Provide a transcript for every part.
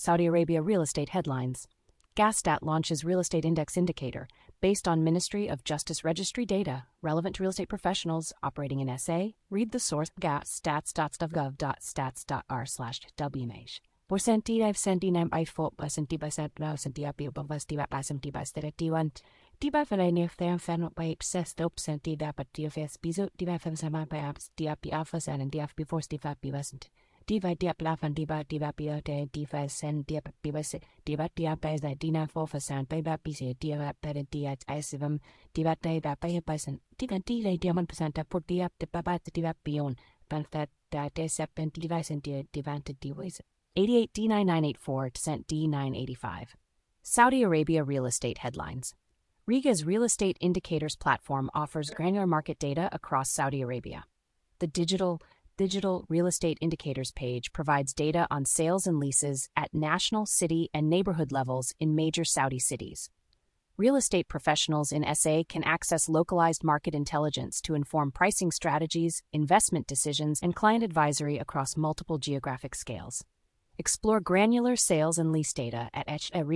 Saudi Arabia real estate headlines. Gasstat launches real estate index indicator based on Ministry of Justice registry data relevant to real estate professionals operating in SA. Read the source gasstats.gov.stats.r/wmh. Por sentida sentinam I fought by sentiba sentiapi sentiba sentiba steriwan. Tiba verleni them fan by obsessed up sentida but DFS bizo tiba fem sama by abs diapi alphas and diap before stifa wasn't. Diva diap lafan diba pia de diva sen diap bibas diva diap as the dina for san baba bisi diva ped diat isivum diva de that by a person diva dile diamond percent for diap de baba diva beyond but that de sepent device and divanta diwas 88 D9984 cent D985. Saudi Arabia real estate headlines. Riga's real estate indicators platform offers granular market data across Saudi Arabia. The digital real estate indicators page provides data on sales and leases at national, city, and neighborhood levels in major Saudi cities. Real estate professionals in SA can access localized market intelligence to inform pricing strategies, investment decisions, and client advisory across multiple geographic scales. Explore granular sales and lease data at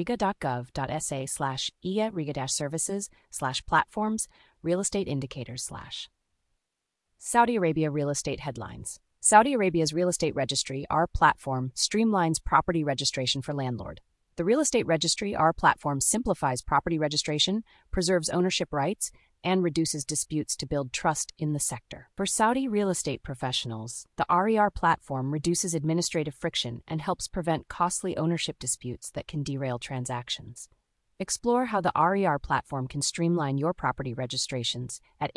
riga.gov.sa/ia-services/platforms real estate indicators/. Saudi Arabia real estate headlines. Saudi Arabia's real estate registry, Our platform, streamlines property registration for landlord. The Real Estate Registry, Our platform, simplifies property registration, preserves ownership rights, and reduces disputes to build trust in the sector. For Saudi real estate professionals, the RER platform reduces administrative friction and helps prevent costly ownership disputes that can derail transactions. Explore how the RER platform can streamline your property registrations at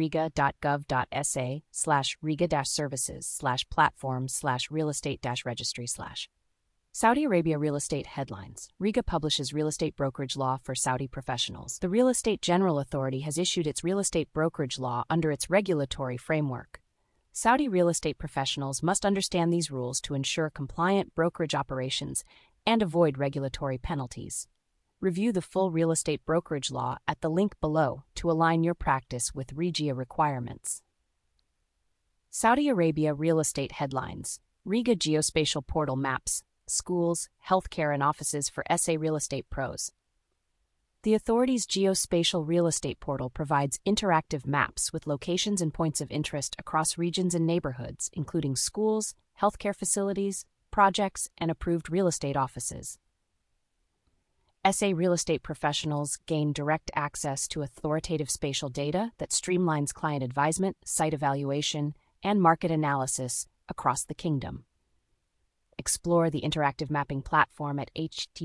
hriga.gov.sa/riga-services/platforms/real estate-registry/. Saudi Arabia real estate headlines. Riga publishes real estate brokerage law for Saudi professionals. The Real Estate General Authority has issued its real estate brokerage law under its regulatory framework. Saudi real estate professionals must understand these rules to ensure compliant brokerage operations and avoid regulatory penalties. Review the full real estate brokerage law at the link below to align your practice with Regia requirements. Saudi Arabia real estate headlines. Riga geospatial portal maps schools, healthcare, and offices for SA real estate pros. The authority's geospatial real estate portal provides interactive maps with locations and points of interest across regions and neighborhoods, including schools, healthcare facilities, projects, and approved real estate offices. SA real estate professionals gain direct access to authoritative spatial data that streamlines client advisement, site evaluation, and market analysis across the kingdom. Explore the interactive mapping platform at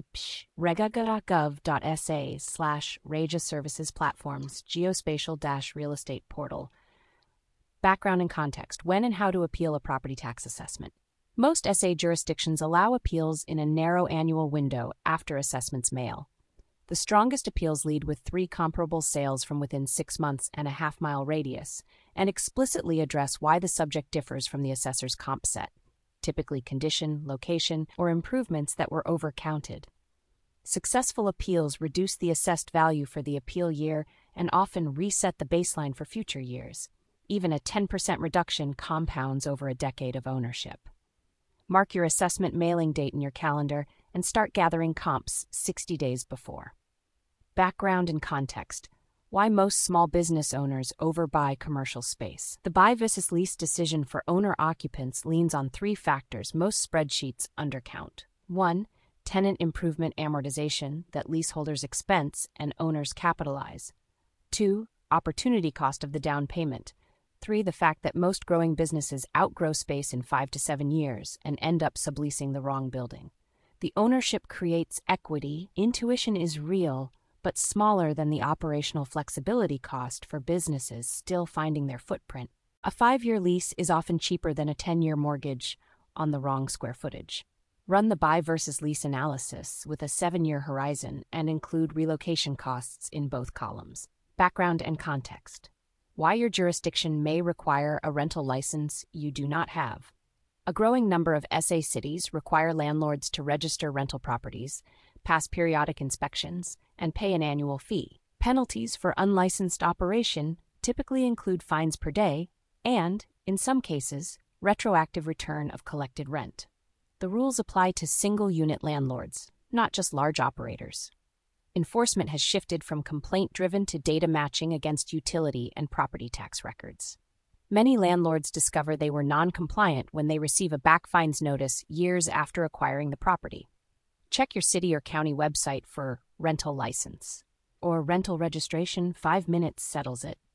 http://rega.gov.sa/Regia Services Platforms Geospatial-Real Estate Portal. Background and context. When and how to appeal a property tax assessment. Most SA jurisdictions allow appeals in a narrow annual window after assessments mail. The strongest appeals lead with 3 comparable sales from within 6 months and a half-mile radius, and explicitly address why the subject differs from the assessor's comp set, typically condition, location, or improvements that were overcounted. Successful appeals reduce the assessed value for the appeal year and often reset the baseline for future years. Even a 10% reduction compounds over a decade of ownership. Mark your assessment mailing date in your calendar and start gathering comps 60 days before. Background and context. Why most small business owners overbuy commercial space. The buy versus lease decision for owner-occupants leans on 3 factors most spreadsheets undercount. 1. Tenant improvement amortization that leaseholders expense and owners capitalize. 2. Opportunity cost of the down payment. 3. The fact that most growing businesses outgrow space in 5 to 7 years and end up subleasing the wrong building. The ownership creates equity. Intuition is real, but smaller than the operational flexibility cost for businesses still finding their footprint. A 5-year lease is often cheaper than a 10-year mortgage on the wrong square footage. Run the buy versus lease analysis with a 7-year horizon and include relocation costs in both columns. Background and context. Why your jurisdiction may require a rental license you do not have. A growing number of SA cities require landlords to register rental properties, pass periodic inspections, and pay an annual fee. Penalties for unlicensed operation typically include fines per day and, in some cases, retroactive return of collected rent. The rules apply to single-unit landlords, not just large operators. Enforcement has shifted from complaint-driven to data matching against utility and property tax records. Many landlords discover they were non-compliant when they receive a back fines notice years after acquiring the property. Check your city or county website for rental license or rental registration. 5 minutes settles it.